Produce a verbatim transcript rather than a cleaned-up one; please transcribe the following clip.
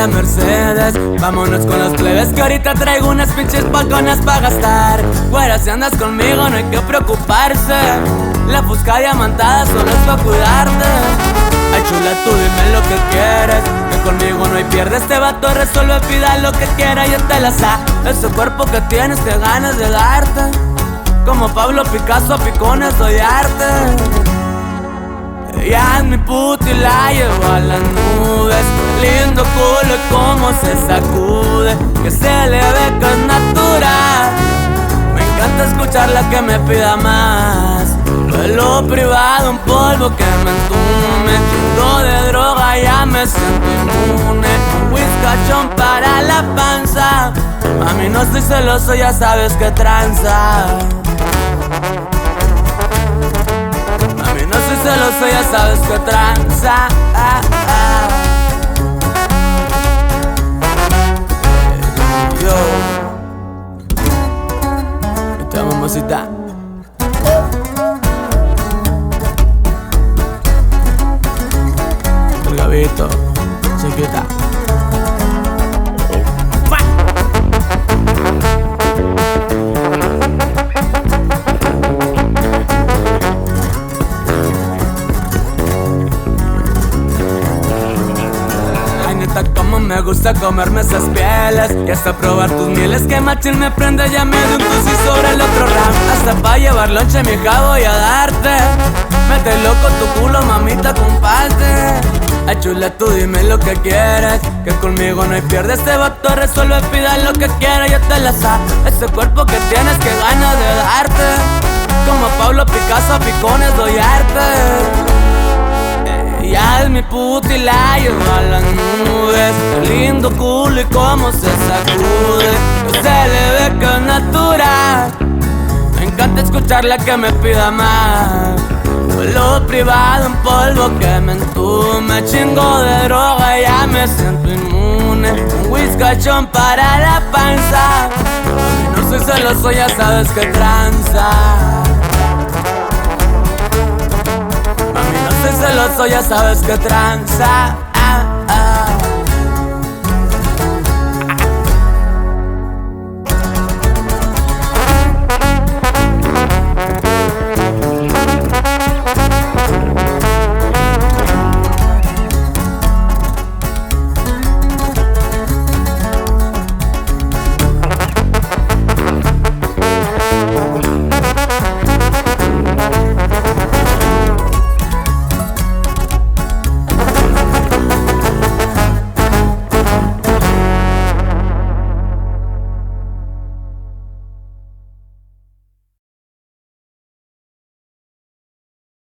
la Mercedes. Vámonos con los plebes que ahorita traigo unas pinches paconas pa' gastar. Güera, si andas conmigo no hay que preocuparse. La fusca diamantada solo es pa' cuidarte. Ay chula, tú dime lo que quieres, que conmigo no hay pierde. Este vato resuelve, pida lo que quiera, yo te la sa. Ese cuerpo que tienes, que ganas de darte. Como Pablo Picasso, a picones doy arte. Ella es mi puta y la llevo a las nubes. Lindo culo y cómo se sacude, que se le ve que es natural. Me encanta escucharla que me pida más. Lo privado, un polvo que me entume. Chingo de droga, ya me siento inmune. Un whiskachón para la panza. Mami, no estoy celoso, ya sabes que tranza. Mami, no estoy celoso, ya sabes que tranza. ah, ah. Yo te amo, mamacita. El Gabito, chiquita. Como me gusta comerme esas pieles y hasta probar tus mieles. Que machín me prende, ya me de un tusi sobre el otro ram. Hasta pa' llevar lonche, mi hija, voy a darte. Mete loco tu culo, mamita, comparte. Ay chula, tú dime lo que quieres, que conmigo no hay pierde. Este vato resuelve, pida lo que quiera, yo te la sa. Ese cuerpo que tienes, que ganas de darte. Como Pablo Picasso, a picones doy arte. Ella es mi puta y la llevo a las nubes. Lindo culo y cómo se sacude, que se le ve que es natural. Me encanta escucharla que me pida más. Lo privado, un polvo que me entume. Chingo de droga, ya me siento inmune. Un whiskachón para la panza. Mami, no soy celoso, ya sabes que tranza. Mami, no soy celoso, ya sabes que tranza.